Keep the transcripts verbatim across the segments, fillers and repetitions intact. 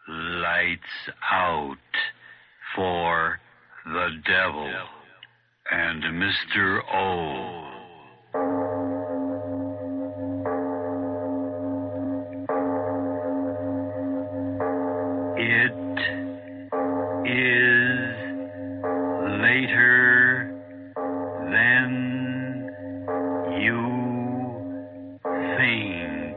Lights out for the devil and Mister O. It is later than you think.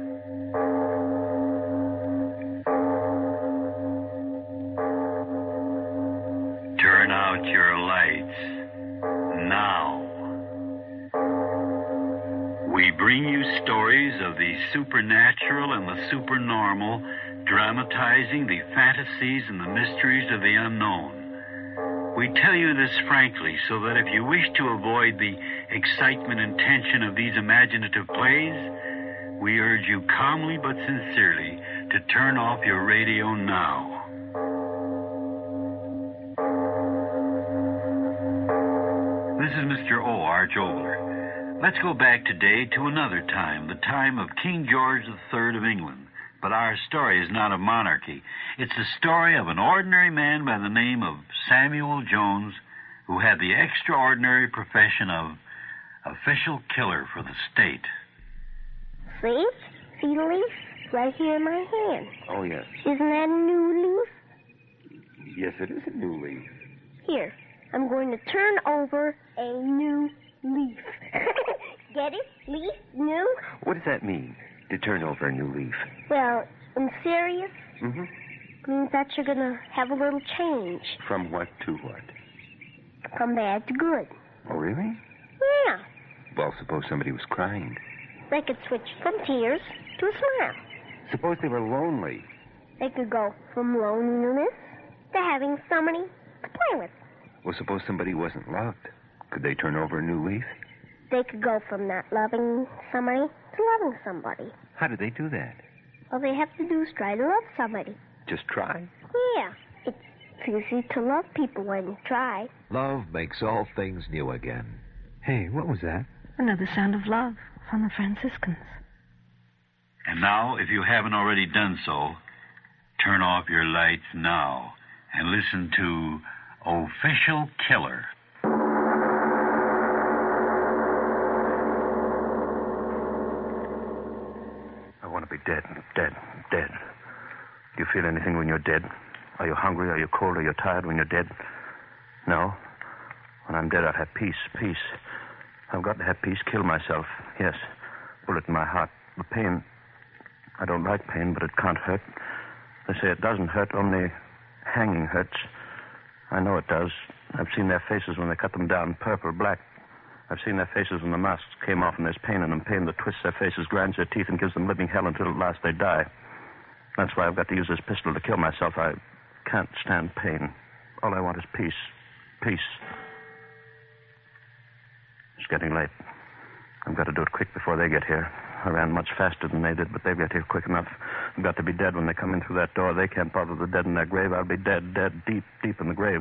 Turn out your lights now. We bring you stories of the supernatural and the supernormal, dramatizing the fantasies and the mysteries of the unknown. We tell you this frankly so that if you wish to avoid the excitement and tension of these imaginative plays, we urge you calmly but sincerely to turn off your radio now. This is Mister O. Arch Ogler. Let's go back today to another time, the time of King George the Third of England. But our story is not of monarchy. It's the story of an ordinary man by the name of Samuel Jones, who had the extraordinary profession of official killer for the state. See? See the leaf? Right here in my hand. Oh, yes. Isn't that a new leaf? Yes, it is a new leaf. Here, I'm going to turn over a new leaf. Get it? Leaf? New? What does that mean, to turn over a new leaf? Well, in serious, Mm-hmm. means that you're going to have a little change. From what to what? From bad to good. Oh, really? Yeah. Well, suppose somebody was crying. They could switch from tears to a smile. Suppose they were lonely. They could go from loneliness to having somebody to play with. Well, suppose somebody wasn't loved. Could they turn over a new leaf? They could go from not loving somebody to loving somebody. How do they do that? All they have to do is try to love somebody. Just try? Yeah. It's easy to love people when you try. Love makes all things new again. Hey, what was that? Another sound of love from the Franciscans. And now, if you haven't already done so, turn off your lights now and listen to Official Killer. I want to be dead, dead, dead. Do you feel anything when you're dead? Are you hungry? Are you cold? Are you tired when you're dead? No. When I'm dead, I'll have peace, peace. I've got to have peace, kill myself. Yes. Bullet in my heart. The pain. I don't like pain, but it can't hurt. They say it doesn't hurt, only hanging hurts. I know it does. I've seen their faces when they cut them down, purple, black. I've seen their faces when the masks came off and there's pain in them, pain that twists their faces, grinds their teeth, and gives them living hell until at last they die. That's why I've got to use this pistol to kill myself. I can't stand pain. All I want is peace. Peace. It's getting late. I've got to do it quick before they get here. I ran much faster than they did, but they've got here quick enough. I've got to be dead when they come in through that door. They can't bother the dead in their grave. I'll be dead, dead, deep, deep in the grave.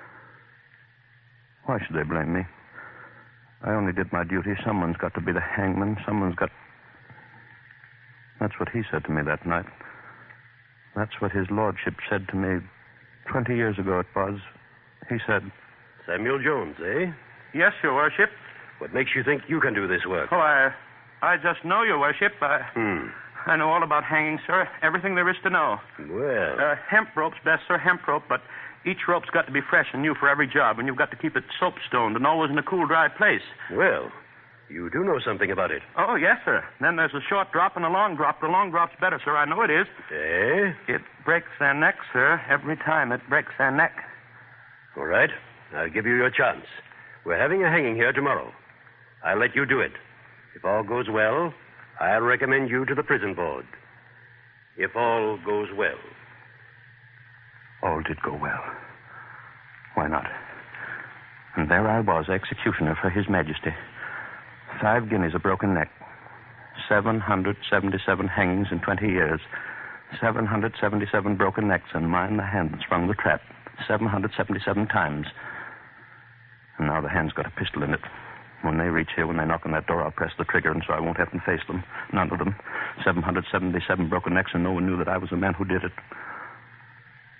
Why should they blame me? I only did my duty. Someone's got to be the hangman. Someone's got... That's what he said to me that night. That's what his lordship said to me twenty years ago it was. He said... Samuel Jones, eh? Yes, Your Worship. What makes you think you can do this work? Oh, I... I just know, Your Worship. I... Hmm. I know all about hanging, sir. Everything there is to know. Well... Uh, hemp rope's best, sir, hemp rope, but each rope's got to be fresh and new for every job, and you've got to keep it soap-stoned and always in a cool, dry place. Well, you do know something about it. Oh, yes, sir. Then there's a short drop and a long drop. The long drop's better, sir. I know it is. Eh? It breaks their neck, sir. Every time it breaks their neck. All right. I'll give you your chance. We're having a hanging here tomorrow. I'll let you do it. If all goes well, I'll recommend you to the prison board. If all goes well. All did go well. Why not? And there I was, executioner for His Majesty. Five guineas a broken neck. seven hundred seventy-seven hangings in twenty years. seven hundred seventy-seven broken necks, and mine the hand that sprung the trap. seven hundred seventy-seven times. And now the hand's got a pistol in it. When they reach here, when they knock on that door, I'll press the trigger, and so I won't have to face them. None of them. seven hundred seventy-seven broken necks, and no one knew that I was the man who did it.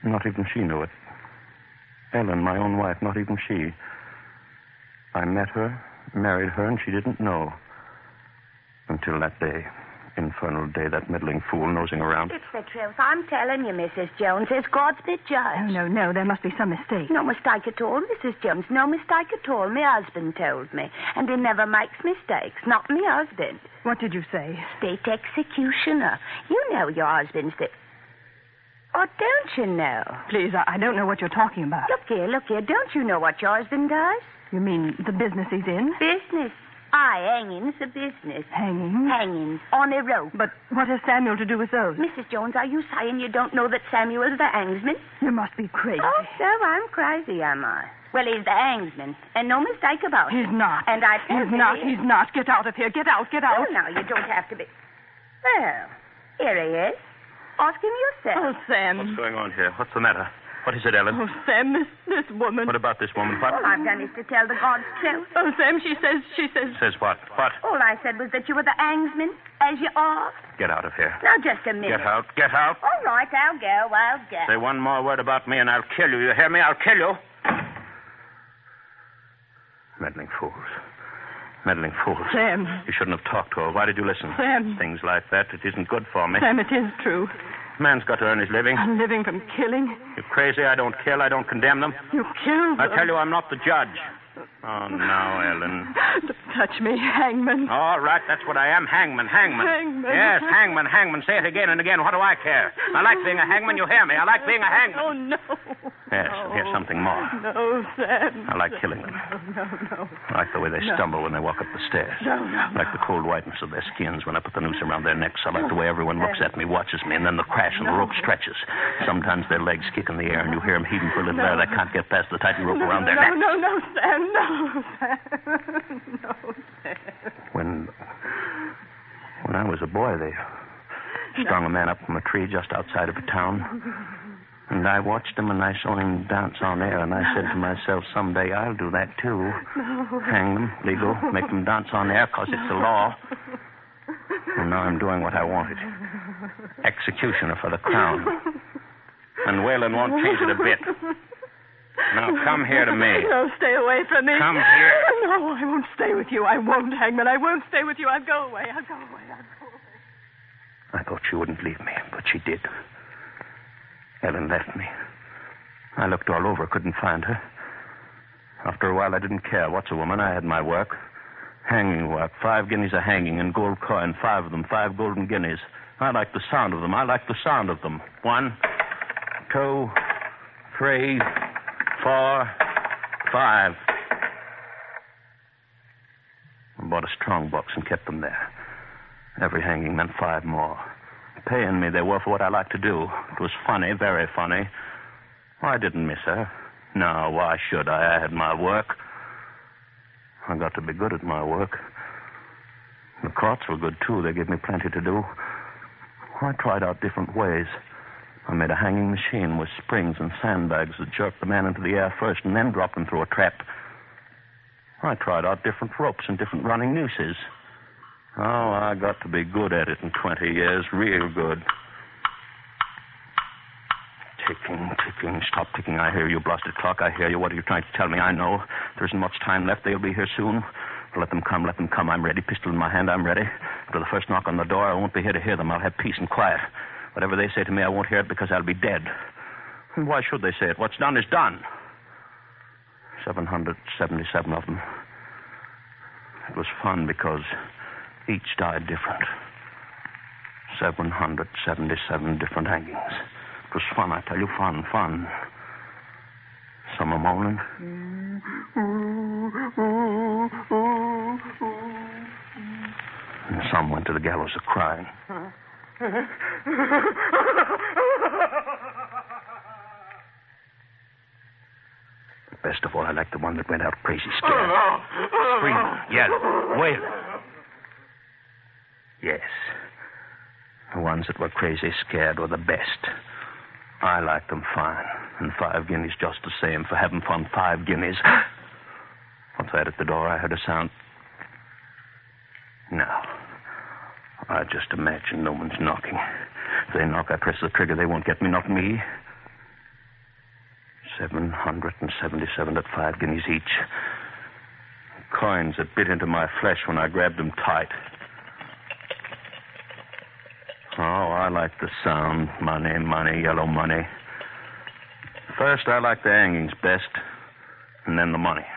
Not even she knew it. Ellen, my own wife, not even she. I met her, married her, and she didn't know. Until that day. Infernal day, that meddling fool nosing around. It's the truth. I'm telling you, Missus Jones. It's God's the judge. Oh, no, no. There must be some mistake. No mistake at all, Missus Jones. No mistake at all. My husband told me. And he never makes mistakes. Not me husband. What did you say? State executioner. You know your husband's the... Oh, don't you know? Please, I, I don't know what you're talking about. Look here, look here. Don't you know what your husband does? You mean the business he's in? Business. Aye, hanging's a business. Hanging? Hangings. On a rope. But what has Samuel to do with those? Missus Jones, are you saying you don't know that Samuel's the hangsman? You must be crazy. Oh, so I'm crazy, am I? Well, he's the hangsman, and no mistake about it. He's not. And I tell He's you... not, he's not. Get out of here. Get out, get out. Oh, now, you don't have to be... Well, here he is. Ask him yourself. Oh, Sam. What's going on here? What's the matter? What is it, Ellen? Oh, Sam, this, this woman. What about this woman? What? All I've done is to tell the God's truth. Oh, Sam, she says, she says... Says what? What? All I said was that you were the hangsman, as you are. Get out of here. Now, just a minute. Get out. Get out. All right, I'll go, I'll go. Say one more word about me and I'll kill you. You hear me? I'll kill you. Meddling fools. Meddling fools. Sam. You shouldn't have talked to her. Why did you listen? Sam. Things like that, it isn't good for me. Sam, it is true. Man's got to earn his living. I'm living from killing. You're crazy. I don't kill. I don't condemn them. You killed I them. tell you, I'm not the judge. Oh, now, Ellen. Don't touch me, hangman. All right, that's what I am. Hangman, hangman. Hangman. Yes, hangman, hangman. Say it again and again. What do I care? I like being a hangman. You hear me? I like being a hangman. Oh, no. Yes, no. here's something more. No, Sam. I like killing them. No, no, no. I like the way they No. stumble when they walk up the stairs. No, no, I like the cold whiteness of their skins when I put the noose around their necks. I like the way everyone looks at me, watches me, and then the crash and the rope stretches. Sometimes their legs kick in the air, and you hear them heaving for a little air. They can't get past the tight rope no, around their no, necks. no, no, Sam, no, Sam. No, Sam. When, when I was a boy, they strung a man up from a tree just outside of a town. And I watched him, and I saw him dance on air, and I said to myself, someday I'll do that, too. No. Hang them, legal, make them dance on air, because it's the law. And now I'm doing what I wanted. Executioner for the crown. And Whalen won't change it a bit. Now, come here to me. No, stay away from me. Come here. No, I won't stay with you. I won't, Hangman. I won't stay with you. I'll go away. I'll go away. I'll go away. I thought she wouldn't leave me, but she did. Ellen left me. I looked all over, couldn't find her. After a while, I didn't care. What's a woman? I had my work. Hanging work. Five guineas a hanging and gold coin. Five of them. Five golden guineas. I like the sound of them. I like the sound of them. One, two, three, four, five. I bought a strong box and kept them there. Every hanging meant five more. Paying me they were for what I liked to do. It was funny, very funny. I didn't miss her. No, why should I? I had my work. I got to be good at my work. The courts were good, too. They gave me plenty to do. I tried out different ways. I made a hanging machine with springs and sandbags that jerked the man into the air first and then dropped him through a trap. I tried out different ropes and different running nooses. Oh, I got to be good at it in twenty years, real good. Ticking, ticking. Stop ticking. I hear you, blasted clock. I hear you. What are you trying to tell me? I know. There isn't much time left. They'll be here soon. Let them come, let them come. I'm ready. Pistol in my hand, I'm ready. After the first knock on the door, I won't be here to hear them. I'll have peace and quiet. Whatever they say to me, I won't hear it because I'll be dead. And why should they say it? What's done is done. seven hundred seventy-seven of them. It was fun because each died different. seven hundred seventy-seven different hangings. It was fun, I tell you, fun, fun. Some are moaning. And some went to the gallows a crying. Best of all, I liked the one that went out crazy scared. Screaming, yelling, wailing. Yes. The ones that were crazy scared were the best. I liked them fine. And five guineas just the same for having fun. Five guineas. What's that at the door? I heard a sound. No. I just imagine no one's knocking. If they knock, I press the trigger. They won't get me, not me. Seven hundred and seventy-seven at five guineas each. Coins that bit into my flesh when I grabbed them tight. Oh, I like the sound. Money, money, yellow money. First, I like the hangings best, and then the money.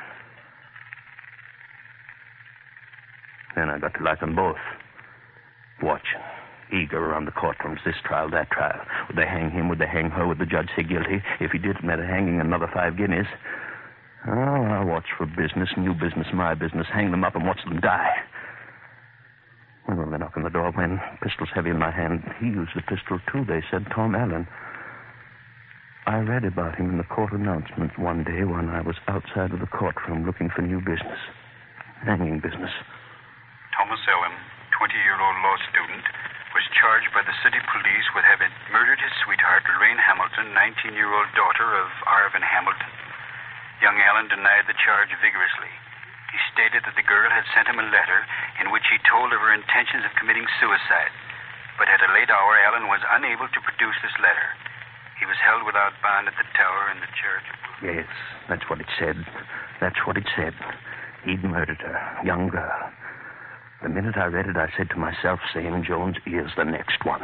Then I got to like them both. Watching, eager around the courtrooms, this trial, that trial. Would they hang him? Would they hang her? Would the judge say guilty? If he did, it meant a hanging another five guineas. Oh, I watch for business, new business, my business. Hang them up and watch them die. When they knock on the door, when pistol's heavy in my hand, he used the pistol too, they said, Tom Allen. I read about him in the court announcement one day when I was outside of the courtroom looking for new business. Hanging business. Thomas Allen, twenty-year-old law student, was charged by the city police with having murdered his sweetheart, Lorraine Hamilton, nineteen-year-old daughter of Arvin Hamilton. Young Allen denied the charge vigorously. He stated that the girl had sent him a letter in which he told of her intentions of committing suicide. But at a late hour, Allen was unable to produce this letter. He was held without bond at the tower in the church. Yes, that's what it said. That's what it said. He'd murdered her, young girl. The minute I read it, I said to myself, Sam Jones is the next one.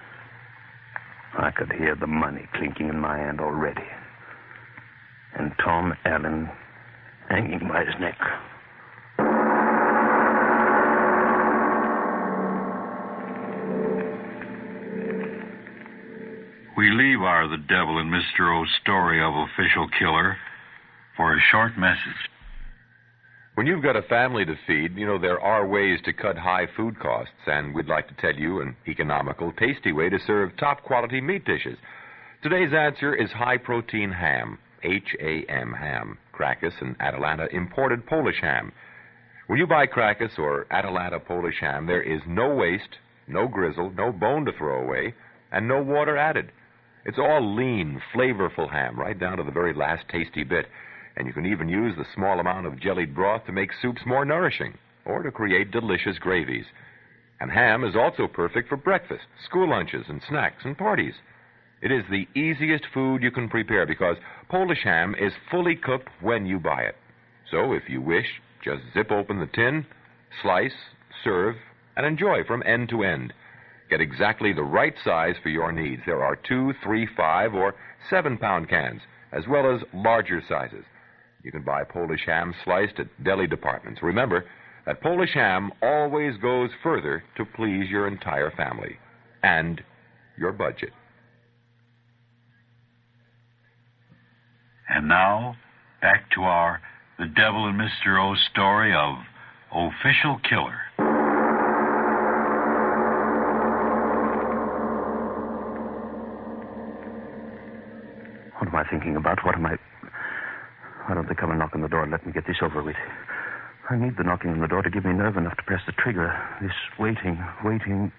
I could hear the money clinking in my hand already. And Tom Allen hanging by his neck. We leave our The Devil and Mister O's story of Official Killer for a short message. When you've got a family to feed, you know, there are ways to cut high food costs, and we'd like to tell you an economical, tasty way to serve top-quality meat dishes. Today's answer is high-protein ham, H A M, ham, Crackus and Atalanta imported Polish ham. When you buy Crackus or Atalanta Polish ham, there is no waste, no grizzle, no bone to throw away, and no water added. It's all lean, flavorful ham, right down to the very last tasty bit. And you can even use the small amount of jellied broth to make soups more nourishing or to create delicious gravies. And ham is also perfect for breakfast, school lunches, and snacks and parties. It is the easiest food you can prepare because Polish ham is fully cooked when you buy it. So if you wish, just zip open the tin, slice, serve, and enjoy from end to end. Get exactly the right size for your needs. There are two, three, five, or seven-pound cans, as well as larger sizes. You can buy Polish ham sliced at deli departments. Remember that Polish ham always goes further to please your entire family and your budget. And now, back to our The Devil and Mister O story of Official Killer. What am I thinking about? What am I... Why don't they come and knock on the door and let me get this over with? I need the knocking on the door to give me nerve enough to press the trigger. This waiting, waiting...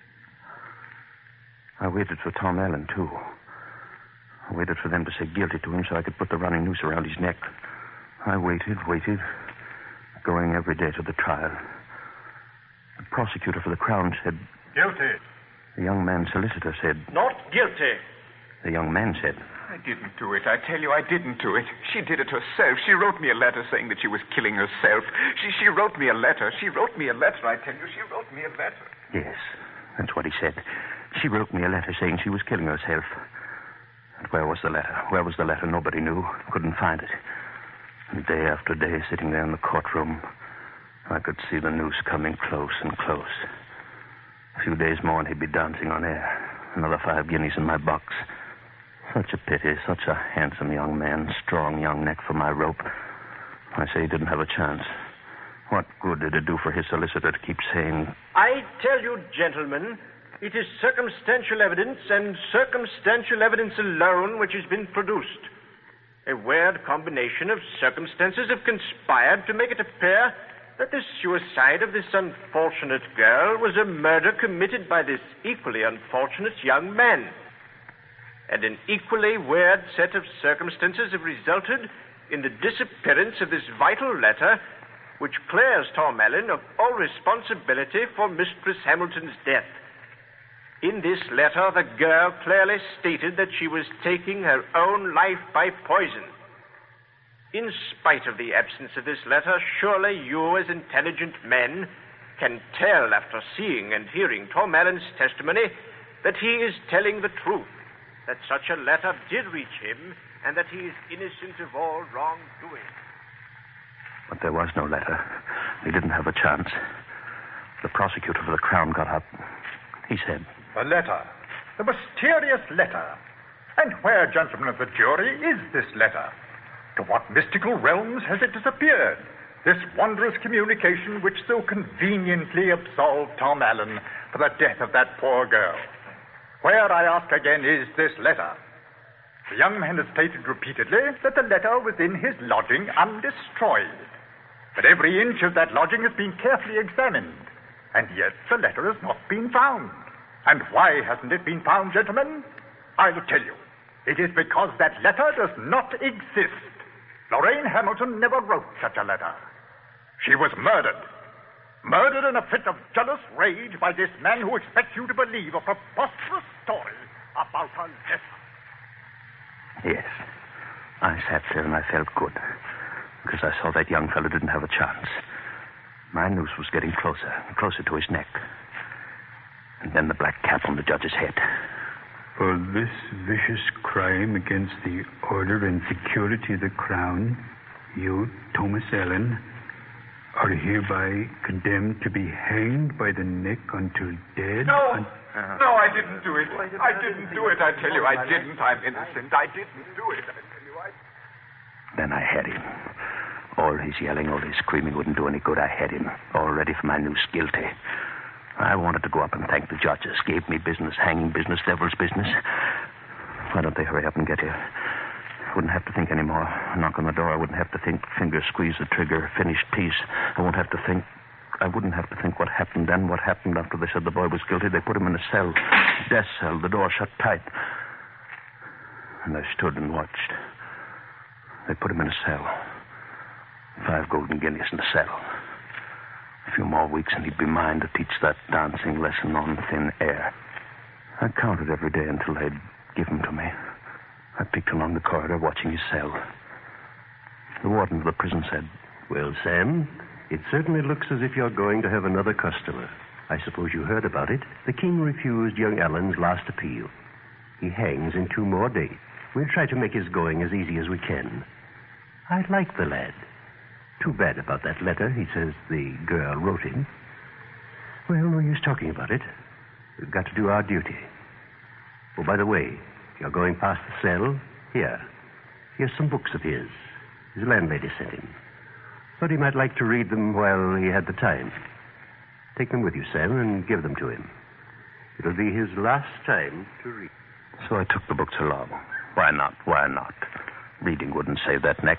I waited for Tom Allen, too. I waited for them to say guilty to him so I could put the running noose around his neck. I waited, waited, going every day to the trial. The prosecutor for the Crown said... Guilty. The young man's solicitor said... Not guilty. The young man said... I didn't do it. I tell you, I didn't do it. She did it herself. She wrote me a letter saying that she was killing herself. She she wrote me a letter. She wrote me a letter, I tell you. She wrote me a letter. Yes, that's what he said. She wrote me a letter saying she was killing herself. And where was the letter? Where was the letter? Nobody knew. Couldn't find it. And day after day, sitting there in the courtroom, I could see the noose coming close and close. A few days more and he'd be dancing on air. Another five guineas in my box. Such a pity, such a handsome young man, strong young neck for my rope. I say he didn't have a chance. What good did it do for his solicitor to keep saying... I tell you, gentlemen, it is circumstantial evidence and circumstantial evidence alone which has been produced. A weird combination of circumstances have conspired to make it appear that the suicide of this unfortunate girl was a murder committed by this equally unfortunate young man. And an equally weird set of circumstances have resulted in the disappearance of this vital letter, which clears Tom Allen of all responsibility for Mistress Hamilton's death. In this letter, the girl clearly stated that she was taking her own life by poison. In spite of the absence of this letter, surely you, as intelligent men, can tell after seeing and hearing Tom Allen's testimony that he is telling the truth, that such a letter did reach him, and that he is innocent of all wrongdoing. But there was no letter. He didn't have a chance. The prosecutor for the Crown got up. He said, "The letter. The mysterious letter. And where, gentlemen of the jury, is this letter? To what mystical realms has it disappeared? This wondrous communication which so conveniently absolved Tom Allen for the death of that poor girl. Where, I ask again, is this letter?" The young man has stated repeatedly that the letter was in his lodging undestroyed. But every inch of that lodging has been carefully examined, and yet the letter has not been found. And why hasn't it been found, gentlemen? I'll tell you. It is because that letter does not exist. Lorraine Hamilton never wrote such a letter. She was murdered. Murdered in a fit of jealous rage by this man who expects you to believe a preposterous story about her death. Yes. I sat there and I felt good, because I saw that young fellow didn't have a chance. My noose was getting closer, closer to his neck. And then the black cap on the judge's head. For this vicious crime against the order and security of the Crown, you, Thomas Allen, are hereby condemned to be hanged by the neck until dead. No! Un- No, I didn't do it. I didn't do it. I tell you, I didn't. I'm innocent. I didn't do it. I tell you, I... Then I had him. All his yelling, all his screaming wouldn't do any good. I had him, all ready for my noose, guilty. I wanted to go up and thank the judges. Gave me business, hanging business, devil's business. Why don't they hurry up and get here? I wouldn't have to think anymore. Knock on the door. I wouldn't have to think. Finger squeeze the trigger. Finished piece. I won't have to think. I wouldn't have to think what happened then, what happened after they said the boy was guilty. They put him in a cell. Death cell. The door shut tight. And I stood and watched. They put him in a cell. Five golden guineas in the cell. A few more weeks and he'd be mine to teach that dancing lesson on thin air. I counted every day until they'd give him to me. I peeked along the corridor watching his cell. The warden of the prison said, "Well, Sam, it certainly looks as if you're going to have another customer. I suppose you heard about it. The king refused young Allen's last appeal. He hangs in two more days. We'll try to make his going as easy as we can. I like the lad. Too bad about that letter he says the girl wrote him. Well, no use talking about it. We've got to do our duty. Oh, by the way, if you're going past the cell, here. Here's some books of his. His landlady sent him. Thought he might like to read them while he had the time. Take them with you, Sam, and give them to him. It'll be his last time to read. So I took the books along. Why not? Why not? Reading wouldn't save that neck.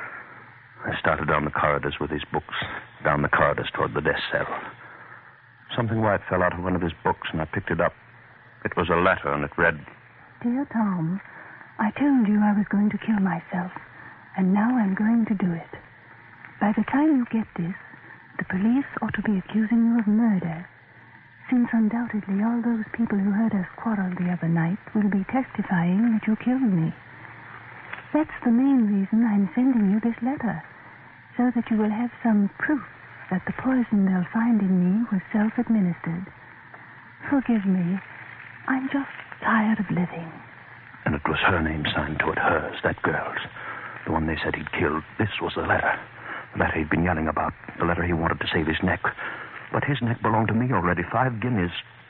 I started down the corridors with his books, down the corridors toward the death cell. Something white fell out of one of his books, and I picked it up. It was a letter, and it read, "Dear Tom, I told you I was going to kill myself, and now I'm going to do it. By the time you get this, the police ought to be accusing you of murder, since undoubtedly all those people who heard us quarrel the other night will be testifying that you killed me. That's the main reason I'm sending you this letter, so that you will have some proof that the poison they'll find in me was self-administered. Forgive me. I'm just tired of living." And it was her name signed to it, hers, that girl's. The one they said he'd killed. This was the letter. The letter he'd been yelling about. The letter he wanted to save his neck. But his neck belonged to me already. Five guineas.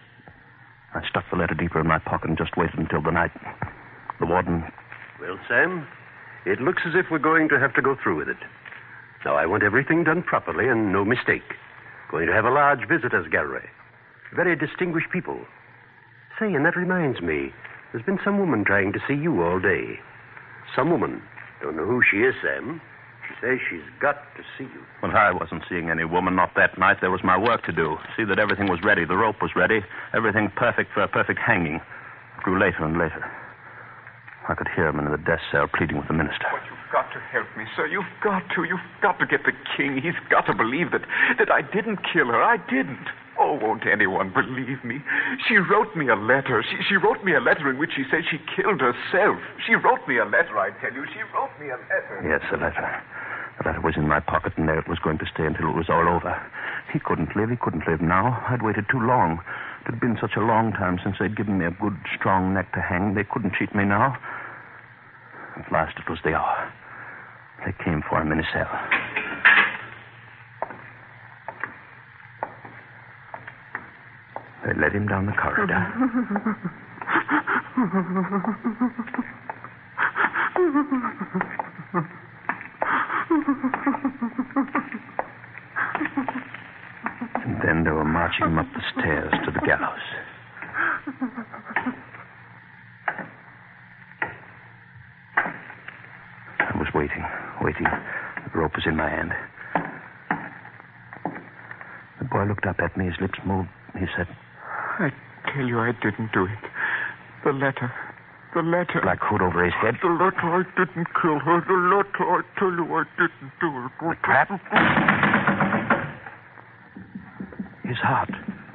I stuffed the letter deeper in my pocket and just waited until the night. The warden... Well, Sam, it looks as if we're going to have to go through with it. Now, I want everything done properly and no mistake. Going to have a large visitors' gallery. Very distinguished people. Say, and that reminds me, there's been some woman trying to see you all day. Some woman. Don't know who she is, Sam. She says she's got to see you. Well, I wasn't seeing any woman, not that night. There was my work to do. See that everything was ready. The rope was ready. Everything perfect for a perfect hanging. It grew later and later. I could hear him in the death cell pleading with the minister. But you've got to help me, sir. You've got to. You've got to get the king. He's got to believe that, that I didn't kill her. I didn't. Oh, won't anyone believe me? She wrote me a letter. She, she wrote me a letter in which she said she killed herself. She wrote me a letter, I tell you. She wrote me a letter. Yes, a letter. The letter was in my pocket, and there it was going to stay until it was all over. He couldn't live. He couldn't live now. I'd waited too long. It had been such a long time since they'd given me a good, strong neck to hang. They couldn't cheat me now. At last it was the hour. They came for him in his cell. They led him down the corridor. And then they were marching him up the stairs to the gallows. I was waiting, waiting. The rope was in my hand. The boy looked up at me. His lips moved. He said, I tell you I didn't do it. The letter. The letter. Black hood over his head. The letter, I didn't kill her. The letter, I tell you I didn't do it. The trap. His heart.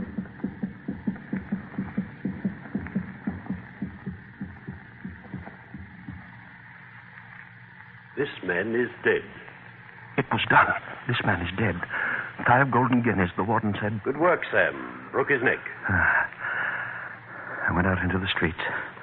This man is dead. It was done. This man is dead. Five golden guineas, the warden said. Good work, Sam. Broke his neck. Ah. I went out into the streets.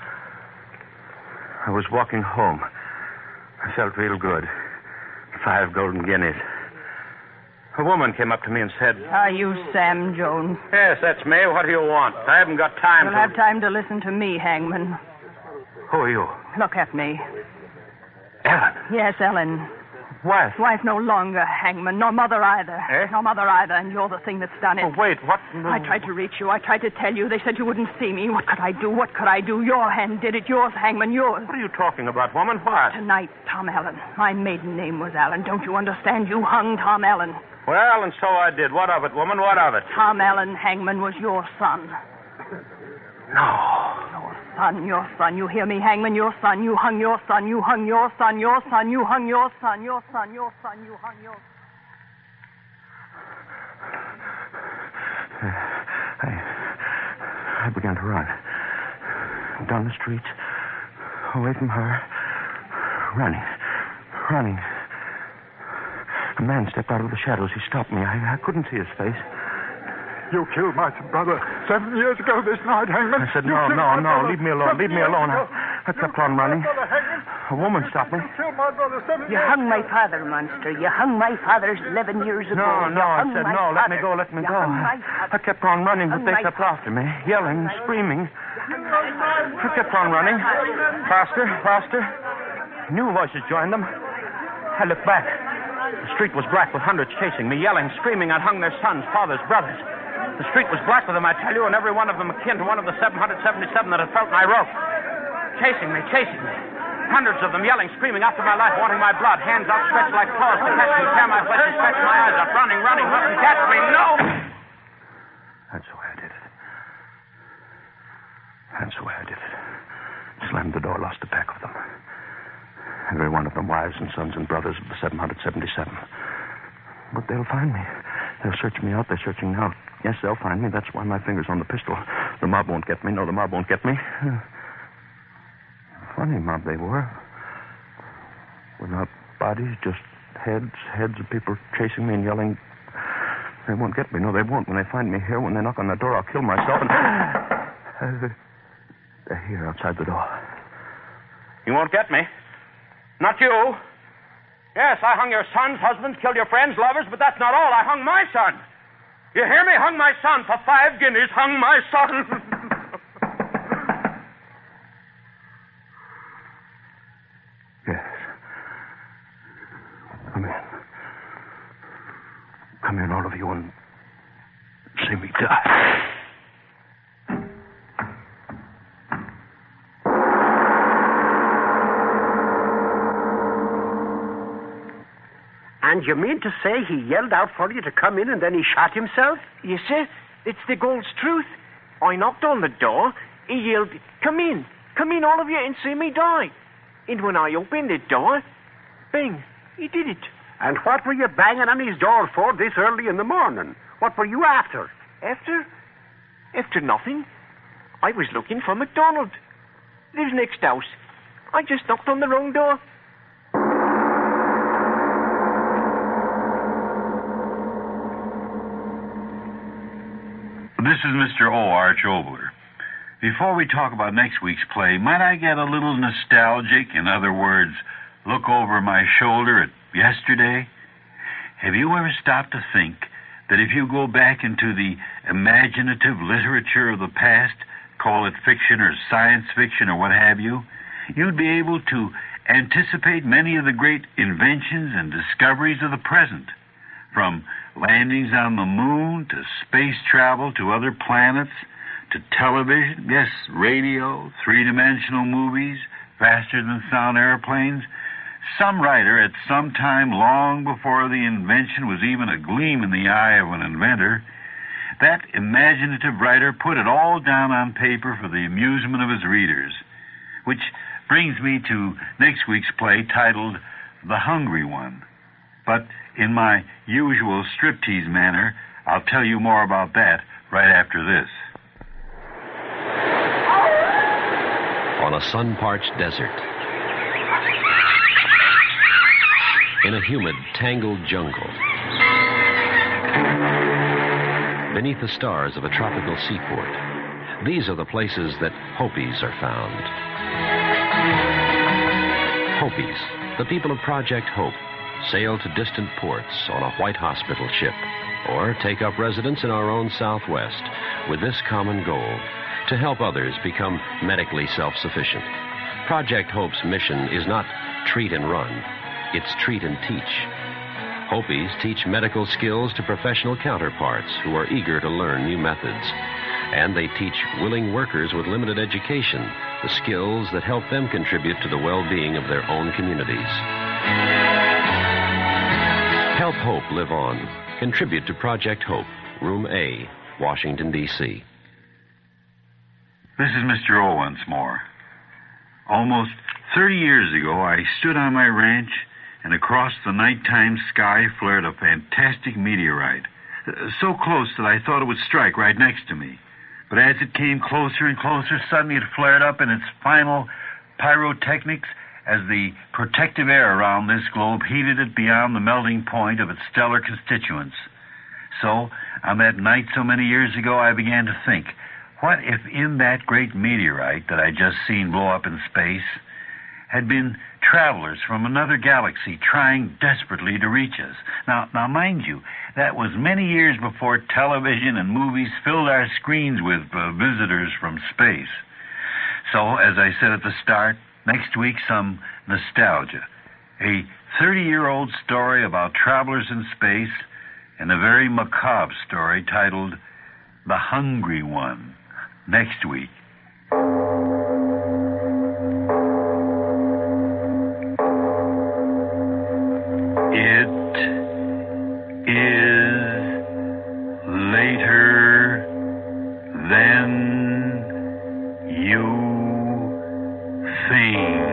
I was walking home. I felt real good. Five golden guineas. A woman came up to me and said... Are you Sam Jones? Yes, that's me. What do you want? I haven't got time You'll to... have time to listen to me, Hangman. Who are you? Look at me. Ellen. Yes, Ellen. Wife? Wife no longer, Hangman. Nor mother either. Eh? Nor mother either, and you're the thing that's done it. Oh, wait, what... I tried to reach you. I tried to tell you. They said you wouldn't see me. What could I do? What could I do? Your hand did it. Yours, Hangman, yours. What are you talking about, woman? What? Tonight, Tom Allen. My maiden name was Allen. Don't you understand? You hung Tom Allen. Well, and so I did. What of it, woman? What of it? Tom Allen, Hangman, was your son. No. Your son, your son. You hear me, Hangman? Your son. You hung your son. You hung your son. Your son. You hung your son. Your son. Your son. You hung your son. I, I began to run. Down the street. Away from her. Running. Running. A man stepped out of the shadows. He stopped me. I, I couldn't see his face. You killed my brother seven years ago this night, Hangman. I said, You no, killed no, my no. brother Leave me alone. seven Leave me years alone. ago. I, I kept on running. Brother, Hangman. A woman stopped me. You killed my brother seven You years hung ago. my father, monster. You hung my father eleven years ago. No, no, You I hung said, my no, let me father. go, let me You go. hung my I, father. I kept on running, but Hung they my kept father. after me, yelling, screaming. I kept on running. Faster, faster. New voices joined them. I looked back. The street was black with hundreds chasing me, yelling, screaming. I'd hung their sons, fathers, brothers. The street was black with them, I tell you, and every one of them akin to one of the seven hundred seventy-seven that had felt my rope. Chasing me, chasing me. Hundreds of them yelling, screaming after my life, wanting my blood. Hands outstretched like claws to catch me, tear my flesh and scratch my eyes up. Running, running, running, catch me, no! That's the way I did it. That's the way I did it. Slammed the door, lost the pack of them. Every one of them wives and sons and brothers of the seven hundred seventy-seven. But they'll find me. They'll search me out. They're searching now. Yes, they'll find me. That's why my finger's on the pistol. The mob won't get me. No, the mob won't get me. Funny mob they were. Without bodies, just heads, heads of people chasing me and yelling. They won't get me. No, they won't. When they find me here, when they knock on the door, I'll kill myself and... Uh, they're here outside the door. You won't get me. Not you. Yes, I hung your sons, husbands, killed your friends, lovers, but that's not all. I hung my son. You hear me? Hung my son for five guineas. Hung my son. Yes. Come in. Come in, all of you, and see me die. And you mean to say he yelled out for you to come in and then he shot himself? Yes, sir. It's the Gold's truth. I knocked on the door. He yelled, "Come in. Come in, all of you, and see me die." And when I opened the door, bang, he did it. And what were you banging on his door for this early in the morning? What were you after? After? After nothing. I was looking for MacDonald. Lives next house. I just knocked on the wrong door. This is Mister O. Arch Obler. Before we talk about next week's play, might I get a little nostalgic? In other words, look over my shoulder at yesterday? Have you ever stopped to think that if you go back into the imaginative literature of the past, call it fiction or science fiction or what have you, you'd be able to anticipate many of the great inventions and discoveries of the present, from landings on the moon to space travel to other planets to television, yes, radio, three-dimensional movies, faster-than-sound airplanes. Some writer at some time long before the invention was even a gleam in the eye of an inventor, that imaginative writer put it all down on paper for the amusement of his readers, which brings me to next week's play titled The Hungry One. But in my usual striptease manner, I'll tell you more about that right after this. On a sun-parched desert, in a humid, tangled jungle, beneath the stars of a tropical seaport, these are the places that Hopis are found. Hopis, the people of Project Hope, sail to distant ports on a white hospital ship, or take up residence in our own Southwest with this common goal: to help others become medically self-sufficient. Project Hope's mission is not treat and run, it's treat and teach. Hopis teach medical skills to professional counterparts who are eager to learn new methods. And they teach willing workers with limited education the skills that help them contribute to the well-being of their own communities. Help Hope live on. Contribute to Project Hope, Room A, Washington, D C This is Mister O once more. Almost thirty years ago, I stood on my ranch, and across the nighttime sky flared a fantastic meteorite, so close that I thought it would strike right next to me. But as it came closer and closer, suddenly it flared up in its final pyrotechnics as the protective air around this globe heated it beyond the melting point of its stellar constituents. So, on that night so many years ago, I began to think, what if in that great meteorite that I just seen blow up in space had been travelers from another galaxy trying desperately to reach us? Now, now, mind you, that was many years before television and movies filled our screens with uh, visitors from space. So, as I said at the start, next week, some nostalgia. A thirty-year-old story about travelers in space and a very macabre story titled The Hungry One. Next week. It is later than you think.